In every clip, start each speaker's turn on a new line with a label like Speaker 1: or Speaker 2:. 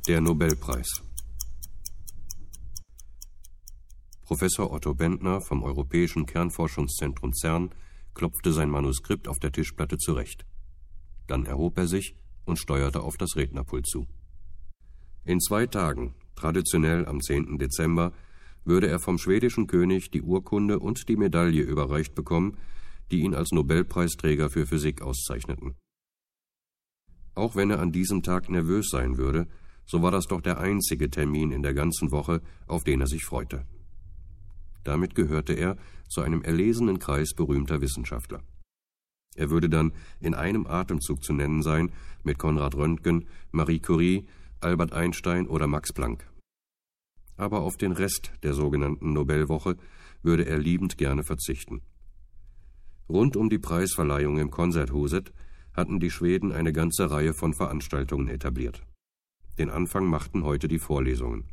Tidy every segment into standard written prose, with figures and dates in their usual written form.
Speaker 1: Der Nobelpreis. Professor Otto Bendtner vom Europäischen Kernforschungszentrum CERN klopfte sein Manuskript auf der Tischplatte zurecht. Dann erhob er sich und steuerte auf das Rednerpult zu. In 2 Tagen, traditionell am 10. Dezember, würde er vom schwedischen König die Urkunde und die Medaille überreicht bekommen, die ihn als Nobelpreisträger für Physik auszeichneten. Auch wenn er an diesem Tag nervös sein würde, so war das doch der einzige Termin in der ganzen Woche, auf den er sich freute. Damit gehörte er zu einem erlesenen Kreis berühmter Wissenschaftler. Er würde dann in einem Atemzug zu nennen sein mit Konrad Röntgen, Marie Curie, Albert Einstein oder Max Planck. Aber auf den Rest der sogenannten Nobelwoche würde er liebend gerne verzichten. Rund um die Preisverleihung im Konserthuset hatten die Schweden eine ganze Reihe von Veranstaltungen etabliert. Den Anfang machten heute die Vorlesungen.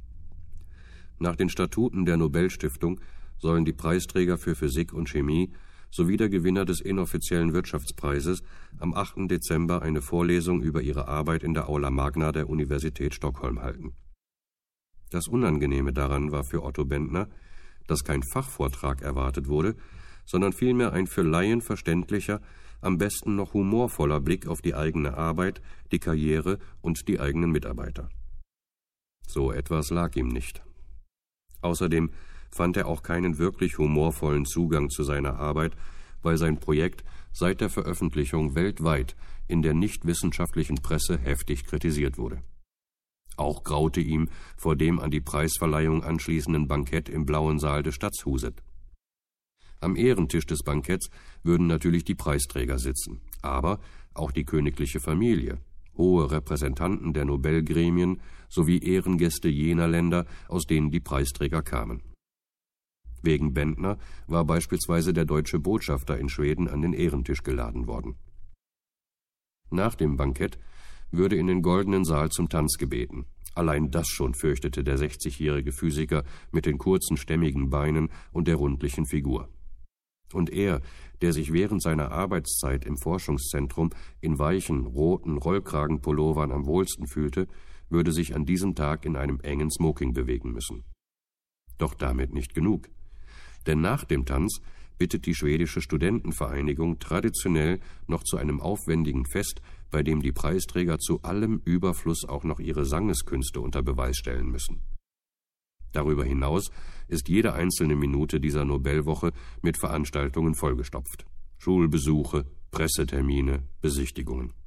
Speaker 1: Nach den Statuten der Nobelstiftung sollen die Preisträger für Physik und Chemie sowie der Gewinner des inoffiziellen Wirtschaftspreises am 8. Dezember eine Vorlesung über ihre Arbeit in der Aula Magna der Universität Stockholm halten. Das Unangenehme daran war für Otto Bendtner, dass kein Fachvortrag erwartet wurde, sondern vielmehr ein für Laien verständlicher, am besten noch humorvoller Blick auf die eigene Arbeit, die Karriere und die eigenen Mitarbeiter. So etwas lag ihm nicht. Außerdem fand er auch keinen wirklich humorvollen Zugang zu seiner Arbeit, weil sein Projekt seit der Veröffentlichung weltweit in der nichtwissenschaftlichen Presse heftig kritisiert wurde. Auch graute ihm vor dem an die Preisverleihung anschließenden Bankett im Blauen Saal des Stadthuset. Am Ehrentisch des Banketts würden natürlich die Preisträger sitzen, aber auch die königliche Familie, hohe Repräsentanten der Nobelgremien sowie Ehrengäste jener Länder, aus denen die Preisträger kamen. Wegen Bendtner war beispielsweise der deutsche Botschafter in Schweden an den Ehrentisch geladen worden. Nach dem Bankett würde in den Goldenen Saal zum Tanz gebeten. Allein das schon fürchtete der 60-jährige Physiker mit den kurzen, stämmigen Beinen und der rundlichen Figur. Und er, der sich während seiner Arbeitszeit im Forschungszentrum in weichen, roten Rollkragenpullovern am wohlsten fühlte, würde sich an diesem Tag in einem engen Smoking bewegen müssen. Doch damit nicht genug. Denn nach dem Tanz bittet die schwedische Studentenvereinigung traditionell noch zu einem aufwendigen Fest, bei dem die Preisträger zu allem Überfluss auch noch ihre Sangeskünste unter Beweis stellen müssen. Darüber hinaus ist jede einzelne Minute dieser Nobelwoche mit Veranstaltungen vollgestopft. Schulbesuche, Pressetermine, Besichtigungen.